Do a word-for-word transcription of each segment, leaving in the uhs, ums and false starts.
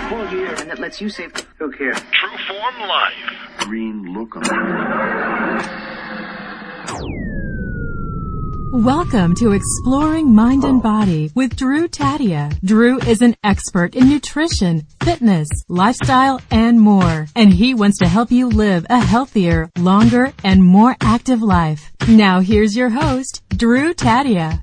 Full gear, and that lets you save. Who cares? True Form Life. Green lookum. Welcome to Exploring Mind and Body with Drew Tadia. Drew is an expert in nutrition, fitness, lifestyle, and more. And he wants to help you live a healthier, longer, and more active life. Now here's your host, Drew Tadia.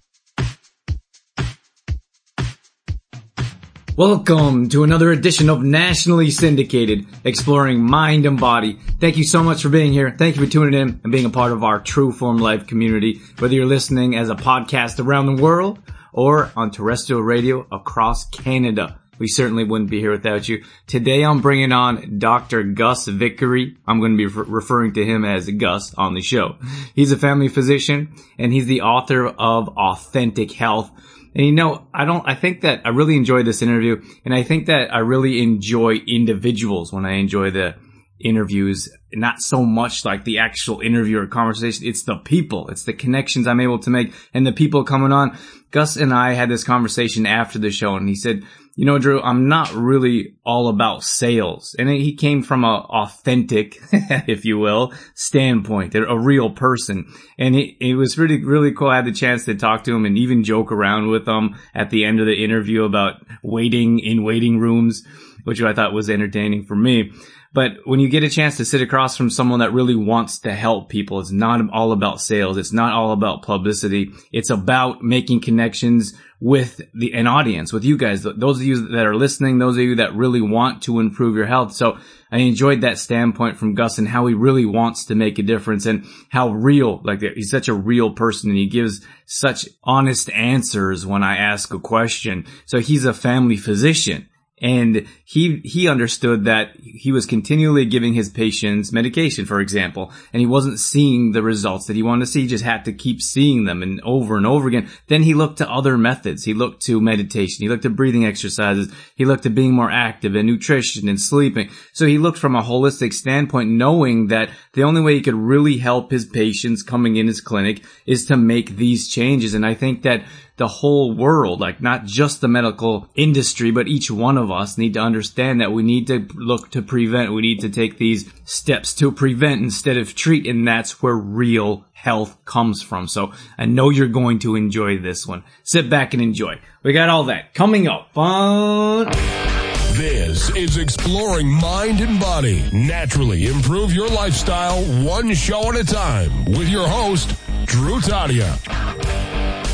Welcome to another edition of Nationally Syndicated, Exploring Mind and Body. Thank you so much for being here. Thank you for tuning in and being a part of our True Form Life community, whether you're listening as a podcast around the world or on terrestrial radio across Canada. We certainly wouldn't be here without you. Today I'm bringing on Doctor Gus Vickery. I'm going to be re- referring to him as Gus on the show. He's a family physician and he's the author of Authentic Health. And you know, I don't, I think that I really enjoyed this interview, and I think that I really enjoy individuals when I enjoy the interviews, not so much like the actual interview or conversation. It's the people, it's the connections I'm able to make, and the people coming on. Gus and I had this conversation after the show, and he said, you know, Drew, I'm not really all about sales. And he came from a authentic, if you will, standpoint, a real person. And it, it was really, really cool. I had the chance to talk to him and even joke around with him at the end of the interview about waiting in waiting rooms, which I thought was entertaining for me. But when you get a chance to sit across from someone that really wants to help people, it's not all about sales. It's not all about publicity. It's about making connections with the an audience, with you guys, those of you that are listening, those of you that really want to improve your health. So I enjoyed that standpoint from Gus and how he really wants to make a difference and how real, like he's such a real person and he gives such honest answers when I ask a question. So he's a family physician. And he, he understood that he was continually giving his patients medication, for example, and he wasn't seeing the results that he wanted to see. He just had to keep seeing them and over and over again. Then he looked to other methods. He looked to meditation. He looked at breathing exercises. He looked at being more active and nutrition and sleeping. So he looked from a holistic standpoint, knowing that the only way he could really help his patients coming in his clinic is to make these changes. And I think that the whole world, like not just the medical industry, but each one of us need to understand that we need to look to prevent. We need to take these steps to prevent instead of treat. And that's where real health comes from. So I know you're going to enjoy this one. Sit back and enjoy. We got all that coming up. Fun. This is Exploring Mind and Body. Naturally improve your lifestyle one show at a time with your host, Drew Tadia.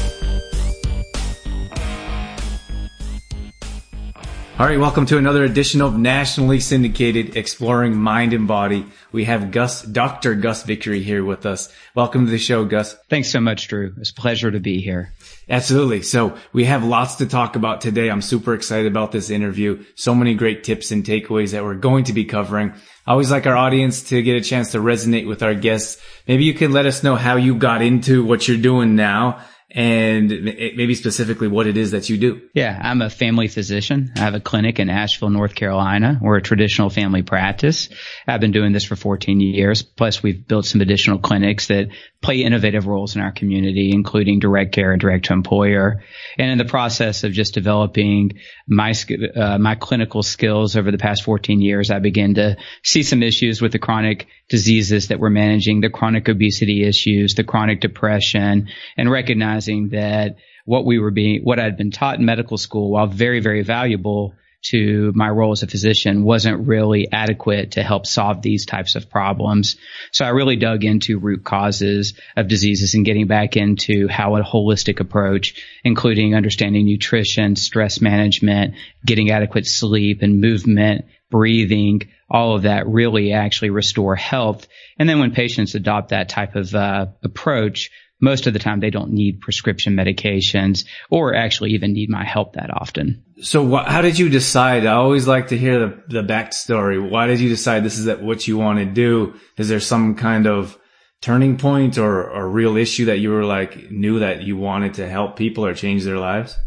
All right, welcome to another edition of Nationally Syndicated, Exploring Mind and Body. We have Gus, Doctor Gus Vickery here with us. Welcome to the show, Gus. Thanks so much, Drew. It's a pleasure to be here. Absolutely. So we have lots to talk about today. I'm super excited about this interview. So many great tips and takeaways that we're going to be covering. I always like our audience to get a chance to resonate with our guests. Maybe you can let us know how you got into what you're doing now, and maybe specifically what it is that you do. Yeah, I'm a family physician. I have a clinic in Asheville, North Carolina. We're a traditional family practice. I've been doing this for fourteen years. Plus, we've built some additional clinics that play innovative roles in our community, including direct care and direct to employer. And in the process of just developing my uh, my clinical skills over the past fourteen years, I began to see some issues with the chronic diseases that we're managing, the chronic obesity issues, the chronic depression, and recognize that what we were being, what I'd been taught in medical school, while very, very valuable to my role as a physician, wasn't really adequate to help solve these types of problems. So I really dug into root causes of diseases and getting back into how a holistic approach, including understanding nutrition, stress management, getting adequate sleep and movement, breathing, all of that really actually restore health. And then when patients adopt that type of uh, approach, most of the time they don't need prescription medications or actually even need my help that often. So wh- how did you decide? I always like to hear the, the backstory. Why did you decide this is what you want to do? Is there some kind of turning point or a real issue that you were like, knew that you wanted to help people or change their lives?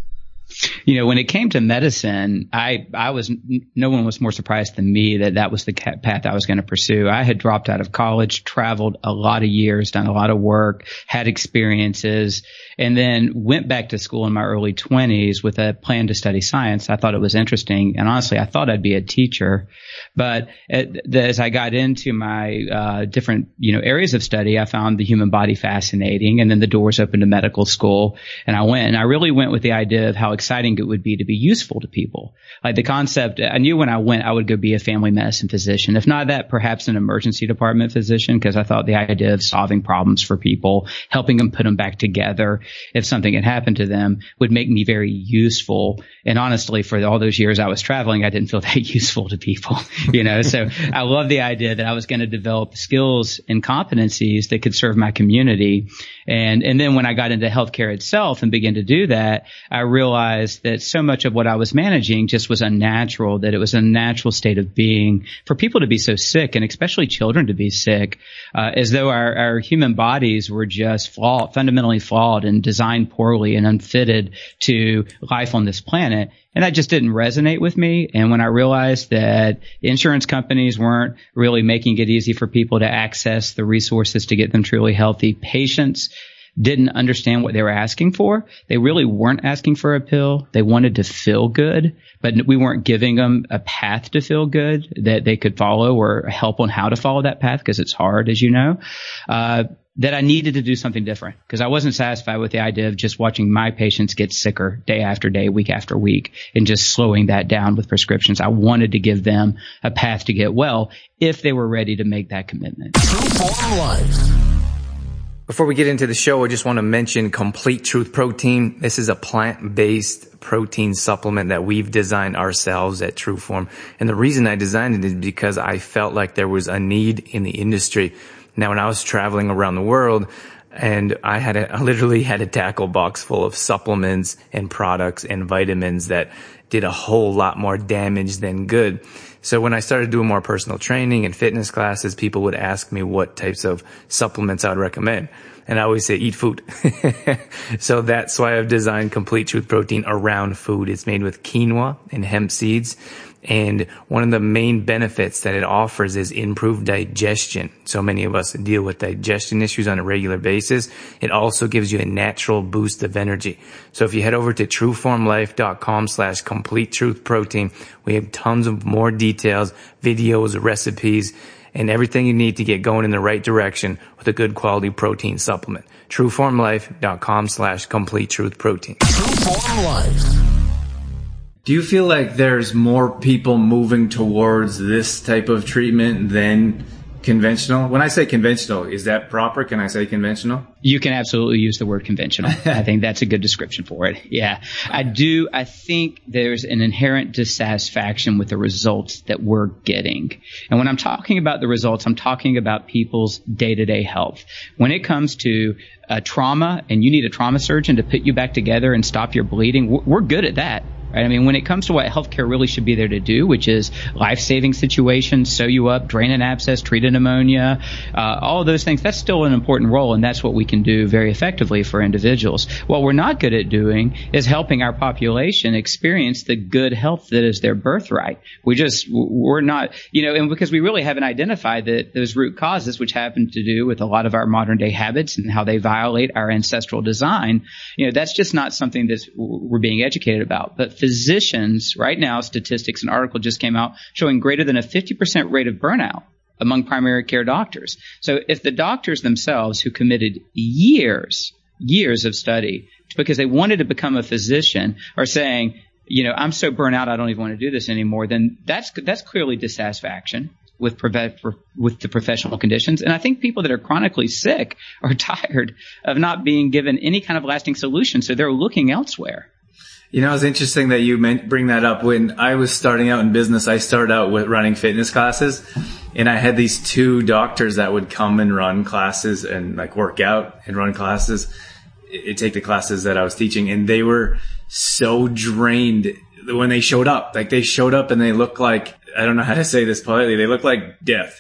You know, when it came to medicine, I, I was, no one was more surprised than me that that was the path I was going to pursue. I had dropped out of college, traveled a lot of years, done a lot of work, had experiences, and then went back to school in my early twenties with a plan to study science. I thought it was interesting. And honestly, I thought I'd be a teacher. But as I got into my uh, different, you know, areas of study, I found the human body fascinating. And then the doors opened to medical school. And I went, and I really went with the idea of how exciting it would be to be useful to people. Like the concept, I knew when I went, I would go be a family medicine physician. If not that, perhaps an emergency department physician, because I thought the idea of solving problems for people, helping them put them back together if something had happened to them, would make me very useful. And honestly, for all those years I was traveling, I didn't feel that useful to people, you know. So I love the idea that I was going to develop skills and competencies that could serve my community. And and then when I got into healthcare itself and began to do that, I realized that so much of what I was managing just was unnatural, that it was a natural state of being for people to be so sick, and especially children to be sick, uh, as though our, our human bodies were just flawed, fundamentally flawed and designed poorly and unfitted to life on this planet. And that just didn't resonate with me. And when I realized that insurance companies weren't really making it easy for people to access the resources to get them truly healthy, patients didn't understand what they were asking for. They really weren't asking for a pill. They wanted to feel good, but we weren't giving them a path to feel good that they could follow or help on how to follow that path, because it's hard, as you know. Uh, that I needed to do something different, because I wasn't satisfied with the idea of just watching my patients get sicker day after day, week after week, and just slowing that down with prescriptions. I wanted to give them a path to get well if they were ready to make that commitment. Trueform Life. Before we get into the show, I just want to mention Complete Truth Protein. This is a plant-based protein supplement that we've designed ourselves at Trueform. And the reason I designed it is because I felt like there was a need in the industry. Now, when I was traveling around the world, and I had a, I literally had a tackle box full of supplements and products and vitamins that did a whole lot more damage than good. So when I started doing more personal training and fitness classes, people would ask me what types of supplements I would recommend. And I always say, eat food. So that's why I've designed Complete Truth Protein around food. It's made with quinoa and hemp seeds. And one of the main benefits that it offers is improved digestion. So many of us deal with digestion issues on a regular basis. It also gives you a natural boost of energy. So if you head over to trueformlife.com slash complete truth protein, we have tons of more details, videos, recipes, and everything you need to get going in the right direction with a good quality protein supplement. trueformlife.com slash complete truth protein. Trueform Life. Do you feel like there's more people moving towards this type of treatment than conventional? When I say conventional, is that proper? Can I say conventional? You can absolutely use the word conventional. I think that's a good description for it. Yeah. I do. I think there's an inherent dissatisfaction with the results that we're getting. And when I'm talking about the results, I'm talking about people's day-to-day health. When it comes to uh, trauma and you need a trauma surgeon to put you back together and stop your bleeding, we're good at that. Right? I mean, when it comes to what healthcare really should be there to do, which is life-saving situations, sew you up, drain an abscess, treat a pneumonia, uh, all of those things, that's still an important role, and that's what we can do very effectively for individuals. What we're not good at doing is helping our population experience the good health that is their birthright. We just, we're not, you know, and because we really haven't identified that those root causes, which happen to do with a lot of our modern-day habits and how they violate our ancestral design, you know, that's just not something that we're being educated about. But physicians, right now, statistics, an article just came out showing greater than a fifty percent rate of burnout among primary care doctors. So if the doctors themselves, who committed years, years of study because they wanted to become a physician, are saying, you know, I'm so burnt out, I don't even want to do this anymore, then that's that's clearly dissatisfaction with with the professional conditions. And I think people that are chronically sick are tired of not being given any kind of lasting solution, so they're looking elsewhere. You know, it's interesting that you meant, bring that up. When I was starting out in business, I started out with running fitness classes, and I had these two doctors that would come and run classes and like work out and run classes, it, take the classes that I was teaching, and they were so drained when they showed up, like they showed up and they looked like, I don't know how to say this politely, they looked like death.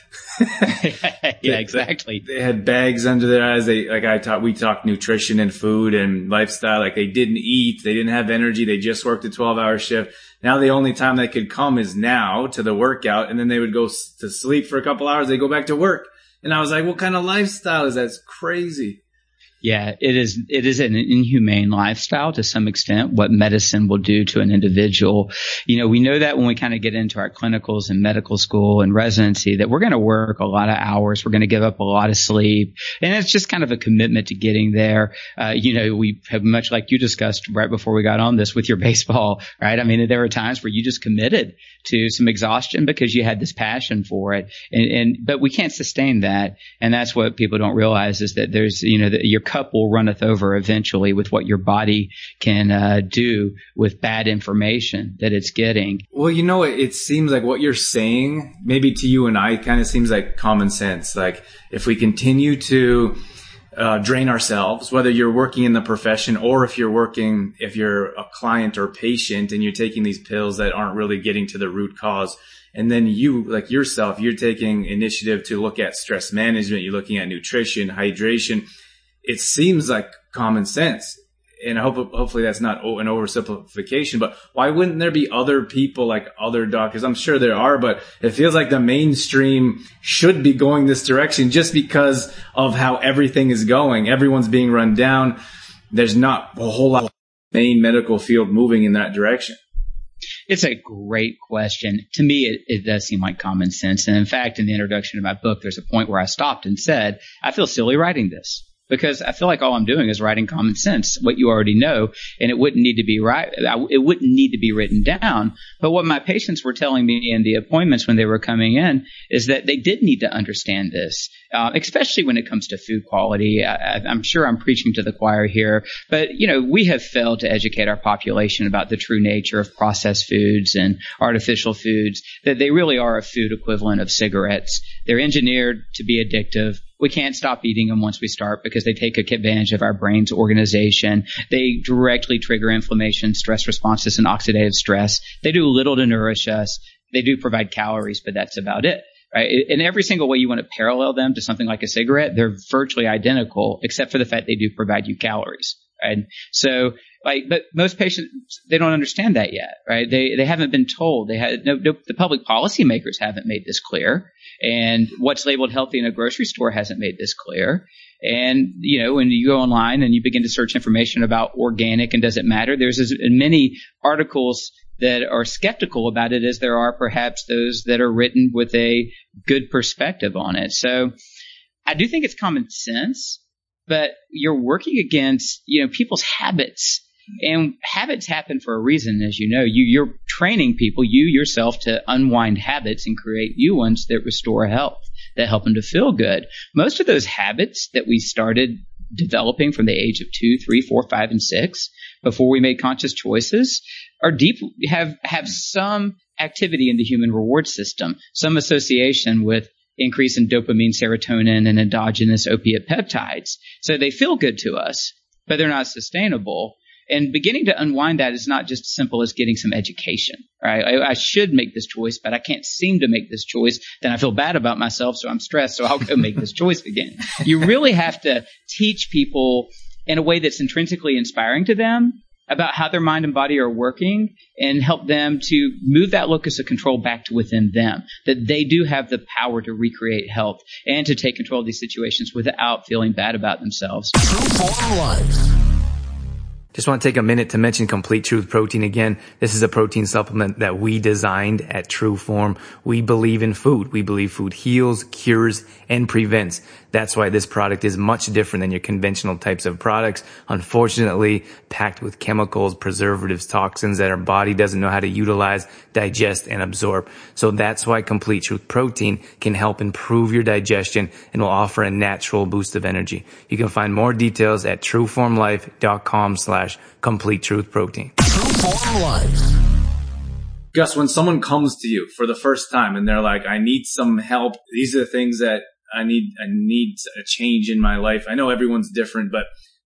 Yeah, exactly. They, they had bags under their eyes. They, like I taught, we talked nutrition and food and lifestyle. Like they didn't eat. They didn't have energy. They just worked a twelve hour shift. Now the only time they could come is now to the workout. And then they would go to sleep for a couple hours. They go back to work. And I was like, what kind of lifestyle is that? It's crazy. Yeah, it is. It is an inhumane lifestyle to some extent, what medicine will do to an individual. You know, we know that when we kind of get into our clinicals and medical school and residency that we're going to work a lot of hours. We're going to give up a lot of sleep. And it's just kind of a commitment to getting there. Uh, you know, we have much like you discussed right before we got on this with your baseball, right? I mean, there were times where you just committed to some exhaustion because you had this passion for it. And, and but we can't sustain that. And that's what people don't realize is that there's, you know, that your cup will runneth over eventually with what your body can uh, do with bad information that it's getting. Well, you know, it, it seems like what you're saying, maybe to you and I, kind of seems like common sense. Like if we continue to uh, drain ourselves, whether you're working in the profession or if you're working, if you're a client or patient and you're taking these pills that aren't really getting to the root cause. And then you, like yourself, you're taking initiative to look at stress management. You're looking at nutrition, hydration. It seems like common sense. And I hope, hopefully that's not an oversimplification, but why wouldn't there be other people like other doctors? I'm sure there are, but it feels like the mainstream should be going this direction just because of how everything is going. Everyone's being run down. There's not a whole lot of main medical field moving in that direction. It's a great question. To me, it, it does seem like common sense. And in fact, in the introduction to my book, there's a point where I stopped and said, I feel silly writing this. Because I feel like all I'm doing is writing common sense, what you already know, and it wouldn't need to be right. It wouldn't need to be written down. But what my patients were telling me in the appointments when they were coming in is that they did need to understand this, uh, especially when it comes to food quality. I, I'm sure I'm preaching to the choir here, but you know, we have failed to educate our population about the true nature of processed foods and artificial foods. That they really are a food equivalent of cigarettes. They're engineered to be addictive. We can't stop eating them once we start because they take advantage of our brain's organization. They directly trigger inflammation, stress responses, and oxidative stress. They do little to nourish us. They do provide calories, but that's about it. Right? In every single way you want to parallel them to something like a cigarette, they're virtually identical, except for the fact they do provide you calories. Right? So, like, but most patients, they don't understand that yet, right? They they haven't been told. They had no, no the public policymakers haven't made this clear, and what's labeled healthy in a grocery store hasn't made this clear. And you know, when you go online and you begin to search information about organic and does it matter, there's as many articles that are skeptical about it as there are perhaps those that are written with a good perspective on it. So I do think it's common sense, but you're working against, you know, people's habits. And habits happen for a reason, as you know. You, you're training people, you yourself, to unwind habits and create new ones that restore health, that help them to feel good. Most of those habits that we started developing from the age of two, three, four, five, and six, before we made conscious choices, are deep, have, have some activity in the human reward system, some association with increase in dopamine, serotonin, and endogenous opiate peptides. So they feel good to us, but they're not sustainable. And beginning to unwind that is not just as simple as getting some education, right? I, I should make this choice, but I can't seem to make this choice. Then I feel bad about myself, so I'm stressed, so I'll go make this choice again. You really have to teach people in a way that's intrinsically inspiring to them about how their mind and body are working and help them to move that locus of control back to within them, that they do have the power to recreate health and to take control of these situations without feeling bad about themselves. True Form Life. Just want to take a minute to mention Complete Truth Protein again. This is a protein supplement that we designed at True Form. We believe in food. We believe food heals, cures, and prevents. That's why this product is much different than your conventional types of products. Unfortunately, packed with chemicals, preservatives, toxins that our body doesn't know how to utilize, digest, and absorb. So that's why Complete Truth Protein can help improve your digestion and will offer a natural boost of energy. You can find more details at trueformlife.com slash complete truth protein. True Form Life. Gus, when someone comes to you for the first time and they're like, I need some help, these are the things that I need, I need a change in my life. I know everyone's different, but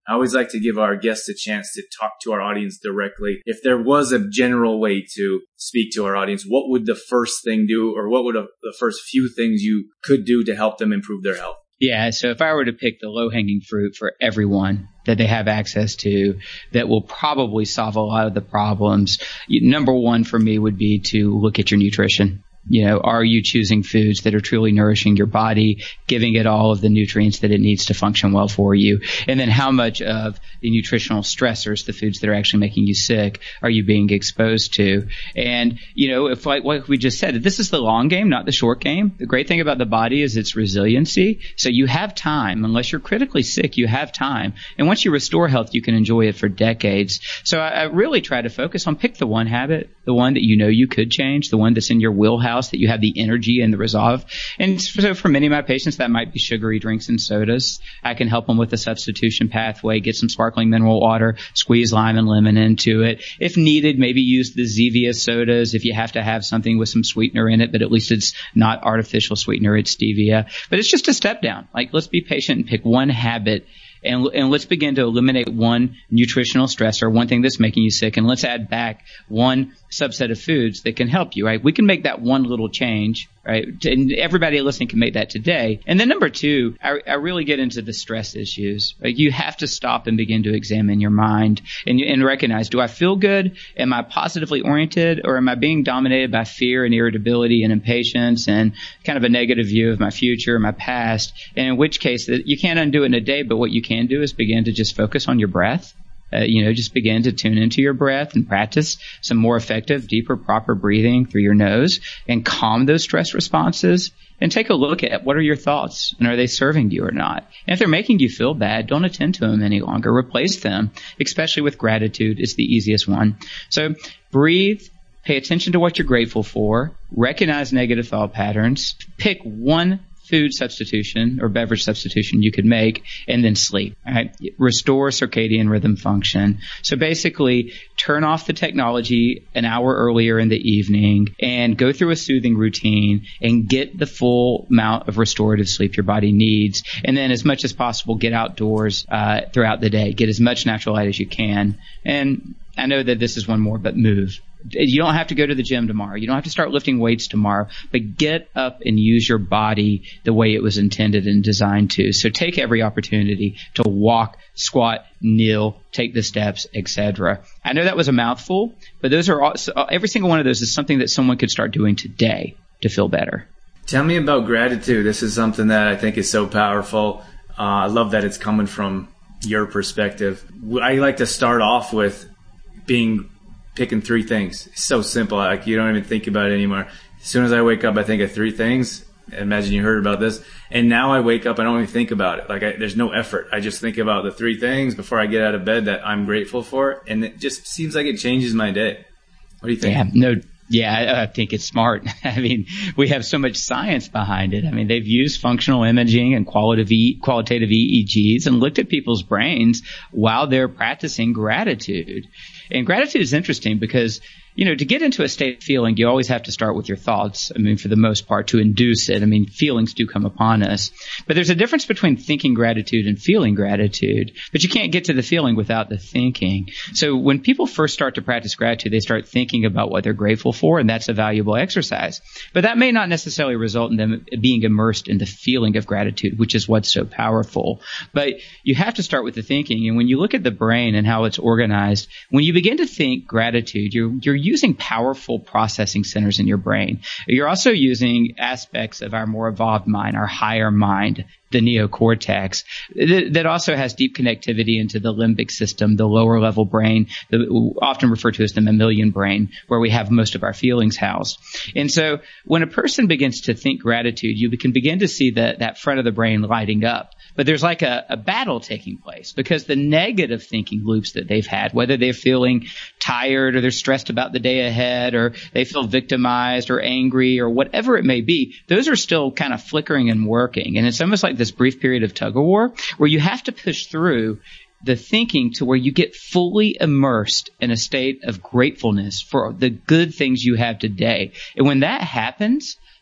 I always like to give our guests a chance to talk to our audience directly. If there was a general way to speak to our audience, what would the first thing do, or what would a, the first few things you could do to help them improve their health? Yeah, so if I were to pick the low-hanging fruit for everyone that they have access to that will probably solve a lot of the problems, number one for me would be to look at your nutrition. You know, are you choosing foods that are truly nourishing your body, giving it all of the nutrients that it needs to function well for you? And then how much of the nutritional stressors, the foods that are actually making you sick, are you being exposed to? And, you know, if like what we just said, this is the long game, not the short game. The great thing about the body is its resiliency. So you have time. Unless you're critically sick, you have time. And once you restore health, you can enjoy it for decades. So I, I really try to focus on pick the one habit, the one that you know you could change, the one that's in your wheelhouse, that you have the energy and the resolve. And so for many of my patients, that might be sugary drinks and sodas. I can help them with the substitution pathway, get some sparkling mineral water, squeeze lime and lemon into it. If needed, maybe use the Zevia sodas if you have to have something with some sweetener in it, but at least it's not artificial sweetener, it's stevia. But it's just a step down. Like, let's be patient and pick one habit. And, and let's begin to eliminate one nutritional stressor, one thing that's making you sick, and let's add back one subset of foods that can help you, right? We can make that one little change, right? And everybody listening can make that today. And then number two, I, I really get into the stress issues. Right? You have to stop and begin to examine your mind and, and recognize, do I feel good? Am I positively oriented, or am I being dominated by fear and irritability and impatience and kind of a negative view of my future, my past? And in which case, you can't undo it in a day, but what you can do is begin to just focus on your breath. Uh, you know, just begin to tune into your breath and practice some more effective, deeper, proper breathing through your nose and calm those stress responses, and take a look at what are your thoughts and are they serving you or not. And if they're making you feel bad, don't attend to them any longer. Replace them, especially with gratitude. It's the easiest one. So breathe. Pay attention to what you're grateful for. Recognize negative thought patterns. Pick one food substitution or beverage substitution you could make, and then sleep. Right? Restore circadian rhythm function. So basically, turn off the technology an hour earlier in the evening and go through a soothing routine and get the full amount of restorative sleep your body needs. And then as much as possible, get outdoors uh, throughout the day. Get as much natural light as you can. And I know that this is one more, but move. You don't have to go to the gym tomorrow. You don't have to start lifting weights tomorrow, but get up and use your body the way it was intended and designed to. So take every opportunity to walk, squat, kneel, take the steps, et cetera. I know that was a mouthful, but those are all, every single one of those is something that someone could start doing today to feel better. Tell me about gratitude. This is something that I think is so powerful. Uh, I love that it's coming from your perspective. I like to start off with being picking three things. It's so simple. Like, you don't even think about it anymore. As soon as I wake up, I think of three things. Imagine you heard about this. And now I wake up, I don't even think about it. Like, I, there's no effort. I just think about the three things before I get out of bed that I'm grateful for. And it just seems like it changes my day. What do you think? Yeah, no, yeah, I, I think it's smart. I mean, we have so much science behind it. I mean, they've used functional imaging and qualitative, e, qualitative E E Gs and looked at people's brains while they're practicing gratitude. And gratitude is interesting because, you know, to get into a state of feeling, you always have to start with your thoughts. I mean, for the most part, to induce it. I mean, feelings do come upon us. But there's a difference between thinking gratitude and feeling gratitude. But you can't get to the feeling without the thinking. So when people first start to practice gratitude, they start thinking about what they're grateful for, and that's a valuable exercise. But that may not necessarily result in them being immersed in the feeling of gratitude, which is what's so powerful. But you have to start with the thinking. And when you look at the brain and how it's organized, when you begin to think gratitude, you're, you're using powerful processing centers in your brain. You're also using aspects of our more evolved mind, our higher mind, the neocortex, that, that also has deep connectivity into the limbic system, the lower level brain, the, often referred to as the mammalian brain, where we have most of our feelings housed. And so when a person begins to think gratitude, you can begin to see that, that front of the brain lighting up. But there's like a, a battle taking place because the negative thinking loops that they've had, whether they're feeling tired or they're stressed about the day ahead or they feel victimized or angry or whatever it may be, those are still kind of flickering and working. And it's almost like this brief period of tug of war where you have to push through the thinking to where you get fully immersed in a state of gratefulness for the good things you have today. And when that happens,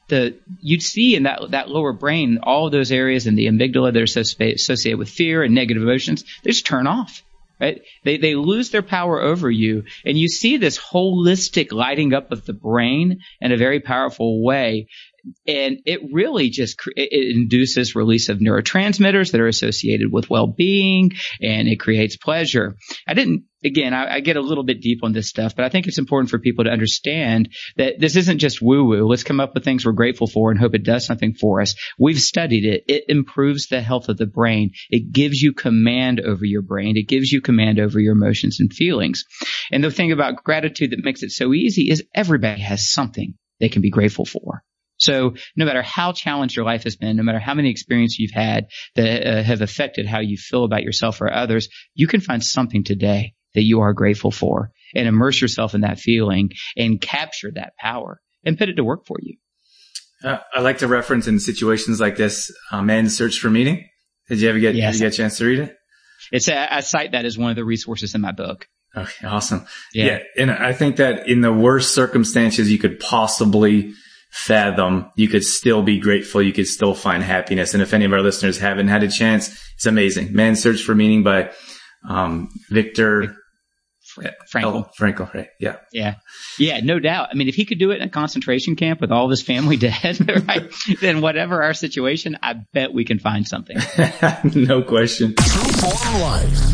the you'd see in that that lower brain, all of those areas in the amygdala that are associated with fear and negative emotions, they just turn off. Right? They they lose their power over you, and you see this holistic lighting up of the brain in a very powerful way. And it really just it induces release of neurotransmitters that are associated with well-being, and it creates pleasure. I didn't, again, I, I get a little bit deep on this stuff, but I think it's important for people to understand that this isn't just woo-woo. Let's come up with things we're grateful for and hope it does something for us. We've studied it. It improves the health of the brain. It gives you command over your brain. It gives you command over your emotions and feelings. And the thing about gratitude that makes it so easy is everybody has something they can be grateful for. So no matter how challenged your life has been, no matter how many experiences you've had that uh, have affected how you feel about yourself or others, you can find something today that you are grateful for and immerse yourself in that feeling and capture that power and put it to work for you. Uh, I like to reference in situations like this, uh, Man's Search for Meaning. Did you ever get, yes. did you get a chance to read it? It's a, I cite that as one of the resources in my book. Okay, awesome. Yeah. yeah. And I think that in the worst circumstances you could possibly fathom, you could still be grateful. You could still find happiness. And if any of our listeners haven't had a chance, it's amazing. Man's Search for Meaning by um, Viktor Frankl. Oh, Frankl, right? Yeah. Yeah. Yeah, no doubt. I mean, if he could do it in a concentration camp with all of his family dead, right, then whatever our situation, I bet we can find something. No question. True Form Life.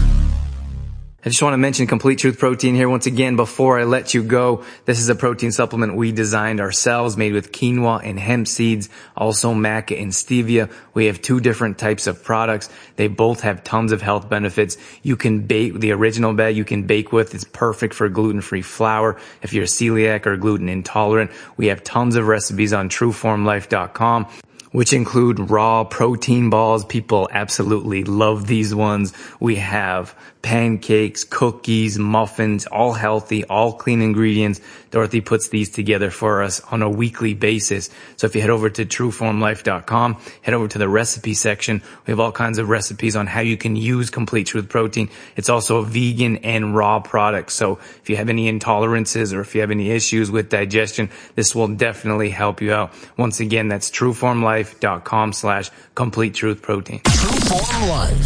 I just want to mention Complete Truth Protein here once again before I let you go. This is a protein supplement we designed ourselves, made with quinoa and hemp seeds, also maca and stevia. We have two different types of products. They both have tons of health benefits. You can bake the original bag you can bake with. It's perfect for gluten-free flour. If you're celiac or gluten intolerant, we have tons of recipes on true form life dot com, which include raw protein balls. People absolutely love these ones. We have pancakes, cookies, muffins, all healthy, all clean ingredients. Dorothy puts these together for us on a weekly basis. So if you head over to true form life dot com, head over to the recipe section. We have all kinds of recipes on how you can use Complete Truth Protein. It's also a vegan and raw product. So if you have any intolerances or if you have any issues with digestion, this will definitely help you out. Once again, that's true form life dot com slash complete truth protein. True Form Life.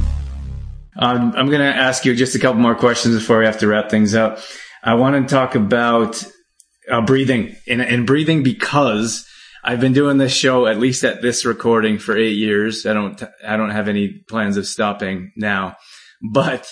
Um, I'm going to ask you just a couple more questions before we have to wrap things up. I want to talk about uh, breathing and, and breathing because I've been doing this show, at least at this recording, for eight years. I don't, I don't have any plans of stopping now, but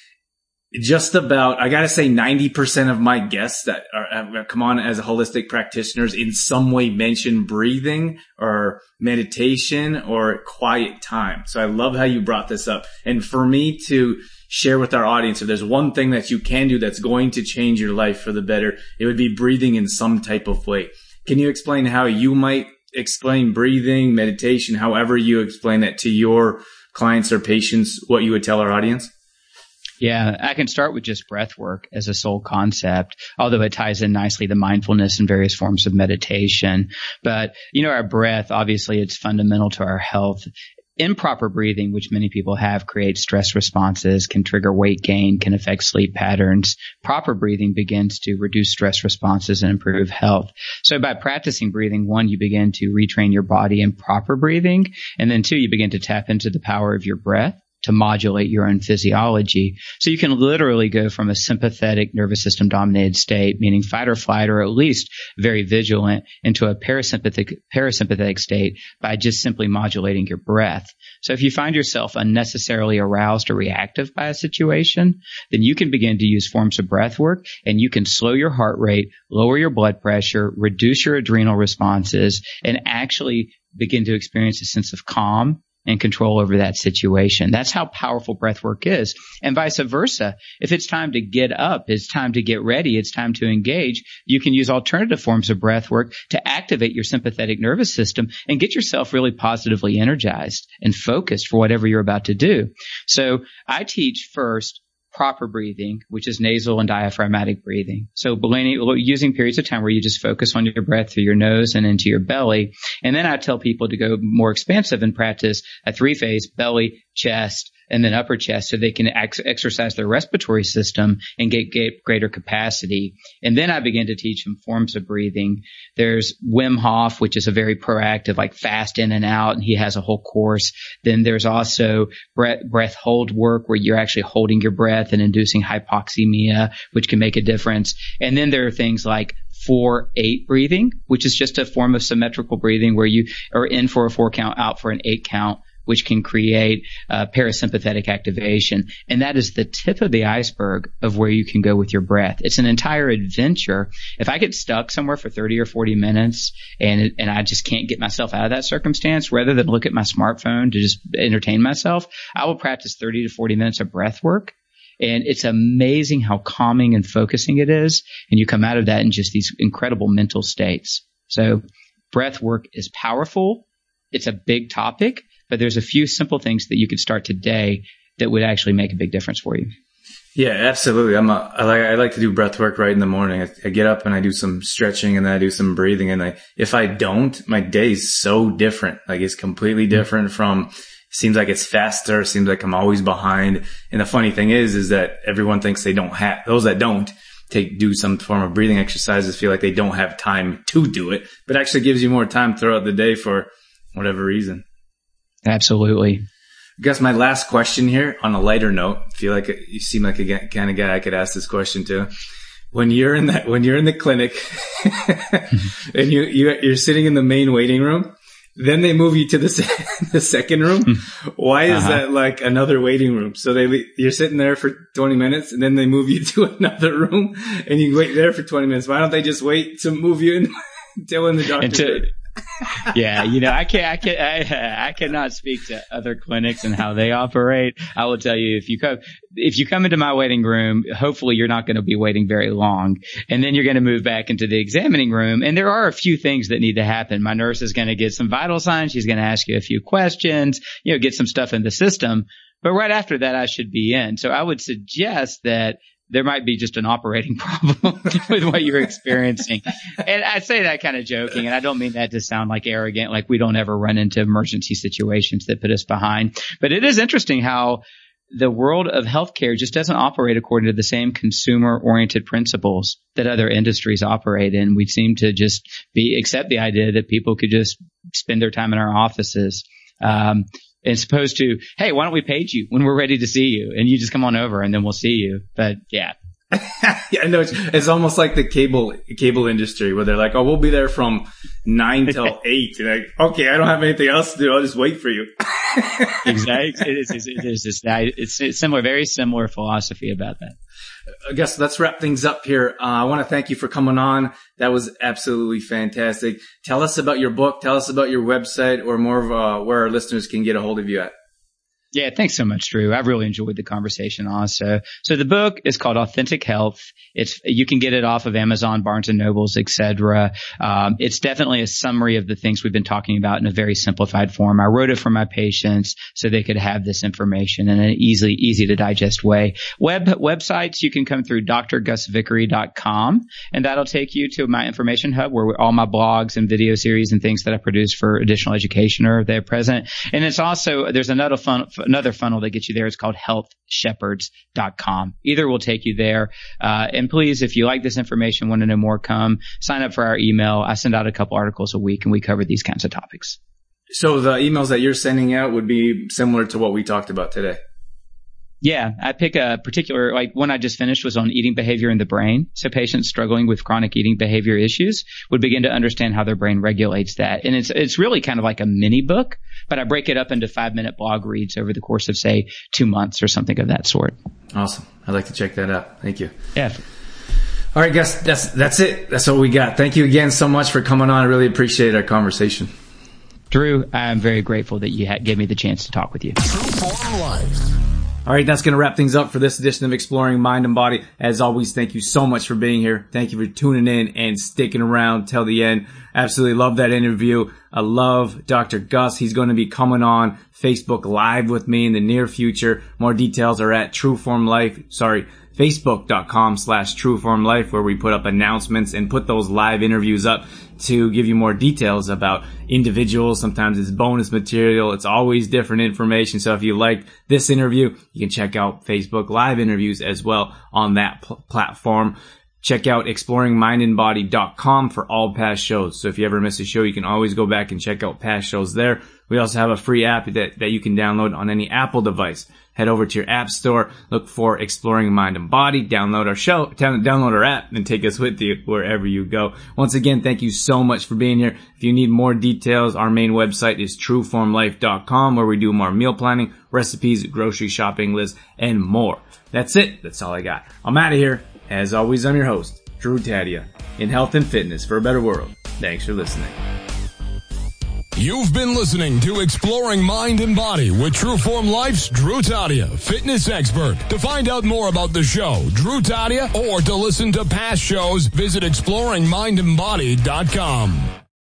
just about, I gotta say ninety percent of my guests that are, have come on as holistic practitioners in some way mention breathing or meditation or quiet time. So I love how you brought this up. And for me to share with our audience, if there's one thing that you can do that's going to change your life for the better, it would be breathing in some type of way. Can you explain how you might explain breathing, meditation, however you explain it to your clients or patients, what you would tell our audience? Yeah, I can start with just breath work as a sole concept, although it ties in nicely to mindfulness and various forms of meditation. But, you know, our breath, obviously, it's fundamental to our health. Improper breathing, which many people have, creates stress responses, can trigger weight gain, can affect sleep patterns. Proper breathing begins to reduce stress responses and improve health. So by practicing breathing, one, you begin to retrain your body in proper breathing. And then two, you begin to tap into the power of your breath to modulate your own physiology. So you can literally go from a sympathetic nervous system dominated state, meaning fight or flight, or at least very vigilant, into a parasympathetic, parasympathetic state by just simply modulating your breath. So if you find yourself unnecessarily aroused or reactive by a situation, then you can begin to use forms of breath work, and you can slow your heart rate, lower your blood pressure, reduce your adrenal responses, and actually begin to experience a sense of calm and control over that situation. That's how powerful breath work is. And vice versa. If it's time to get up, it's time to get ready, it's time to engage, you can use alternative forms of breath work to activate your sympathetic nervous system and get yourself really positively energized and focused for whatever you're about to do. So I teach first proper breathing, which is nasal and diaphragmatic breathing. So using periods of time where you just focus on your breath through your nose and into your belly. And then I tell people to go more expansive and practice a three-phase belly, chest, and then upper chest so they can ex- exercise their respiratory system and get, get greater capacity. And then I began to teach them forms of breathing. There's Wim Hof, which is a very proactive, like fast in and out, and he has a whole course. Then there's also breath, breath hold work where you're actually holding your breath and inducing hypoxemia, which can make a difference. And then there are things like four eight breathing, which is just a form of symmetrical breathing where you are in for a four count, out for an eight count, which can create uh, parasympathetic activation. And that is the tip of the iceberg of where you can go with your breath. It's an entire adventure. If I get stuck somewhere for thirty or forty minutes and and I just can't get myself out of that circumstance, rather than look at my smartphone to just entertain myself, I will practice thirty to forty minutes of breath work. And it's amazing how calming and focusing it is. And you come out of that in just these incredible mental states. So breath work is powerful. It's a big topic, but there's a few simple things that you could start today that would actually make a big difference for you. Yeah, absolutely. I'm a, I like, I like to do breath work right in the morning. I, I get up and I do some stretching and then I do some breathing. And I, if I don't, my day is so different. Like it's completely different from, seems like it's faster. Seems like I'm always behind. And the funny thing is, is that everyone thinks they don't have, those that don't take, do some form of breathing exercises feel like they don't have time to do it, but actually gives you more time throughout the day for whatever reason. Absolutely. I guess my last question here on a lighter note, I feel like you seem like a kind of guy I could ask this question to. When you're in that, when you're in the clinic and you, you, you're sitting in the main waiting room, then they move you to the se- the second room. Why is uh-huh. that like another waiting room? So they you're sitting there for twenty minutes, and then they move you to another room, and you wait there for twenty minutes. Why don't they just wait to move you in until when the doctor? Yeah, you know, I can't, I can, I, I cannot speak to other clinics and how they operate. I will tell you, if you come, if you come into my waiting room, hopefully you're not going to be waiting very long, and then you're going to move back into the examining room. And there are a few things that need to happen. My nurse is going to get some vital signs. She's going to ask you a few questions, you know, get some stuff in the system. But right after that, I should be in. So I would suggest that there might be just an operating problem with what you're experiencing. And I say that kind of joking, and I don't mean that to sound like arrogant, like we don't ever run into emergency situations that put us behind. But it is interesting how the world of healthcare just doesn't operate according to the same consumer-oriented principles that other industries operate in. We seem to just be accept the idea that people could just spend their time in our offices. Um, As opposed to, hey, why don't we page you when we're ready to see you? And you just come on over and then we'll see you. But yeah. Yeah, no, it's, it's almost like the cable cable industry where they're like, oh, we'll be there from nine till eight. And like, okay, I don't have anything else to do. I'll just wait for you. Exactly. It is, it is just, it's, it's similar, very similar philosophy about that. I guess let's wrap things up here. Uh, I want to thank you for coming on. That was absolutely fantastic. Tell us about your book. Tell us about your website, or more of uh, where our listeners can get a hold of you at. Yeah, thanks so much, Drew. I've really enjoyed the conversation also. So the book is called Authentic Health. It's, you can get it off of Amazon, Barnes and Nobles, et cetera. Um, it's definitely a summary of the things we've been talking about in a very simplified form. I wrote it for my patients so they could have this information in an easily, easy to digest way. Web, websites, you can come through d r gus vickery dot com, and that'll take you to my information hub where all my blogs and video series and things that I produce for additional education are there present. And it's also, there's another fun, Another funnel that gets you there. It's called health shepherds dot com. Either will take you there. Uh, and please, if you like this information, want to know more, come sign up for our email. I send out a couple articles a week and we cover these kinds of topics. So the emails that you're sending out would be similar to what we talked about today. Yeah, I pick a particular, like one I just finished was on eating behavior in the brain. So patients struggling with chronic eating behavior issues would begin to understand how their brain regulates that. And it's, it's really kind of like a mini book, but I break it up into five minute blog reads over the course of, say, two months or something of that sort. Awesome. I'd like to check that out. Thank you. Yeah. All right, guys, that's, that's it. That's what we got. Thank you again so much for coming on. I really appreciate our conversation. Drew, I'm very grateful that you had, gave me the chance to talk with you. Trueform Life. All right, that's going to wrap things up for this edition of Exploring Mind and Body. As always, thank you so much for being here. Thank you for tuning in and sticking around till the end. Absolutely love that interview. I love Doctor Gus. He's going to be coming on Facebook Live with me in the near future. More details are at Trueform Life, sorry, Facebook.com slash Trueform Life, where we put up announcements and put those live interviews up to give you more details about individuals. Sometimes it's bonus material. It's always different information. So if you like this interview, you can check out Facebook live interviews as well on that pl- platform. Check out exploring mind and body dot com for all past shows. So if you ever miss a show, you can always go back and check out past shows there. We also have a free app that, that you can download on any Apple device. Head over to your app store, look for Exploring Mind and Body, download our show, download our app, and take us with you wherever you go. Once again, thank you so much for being here. If you need more details, our main website is trueform life dot com, where we do more meal planning, recipes, grocery shopping lists, and more. That's it. That's all I got. I'm out of here. As always, I'm your host, Drew Tadia, in health and fitness for a better world. Thanks for listening. You've been listening to Exploring Mind and Body with Trueform Life's Drew Tadia, fitness expert. To find out more about the show, Drew Tadia, or to listen to past shows, visit exploring mind and body dot com.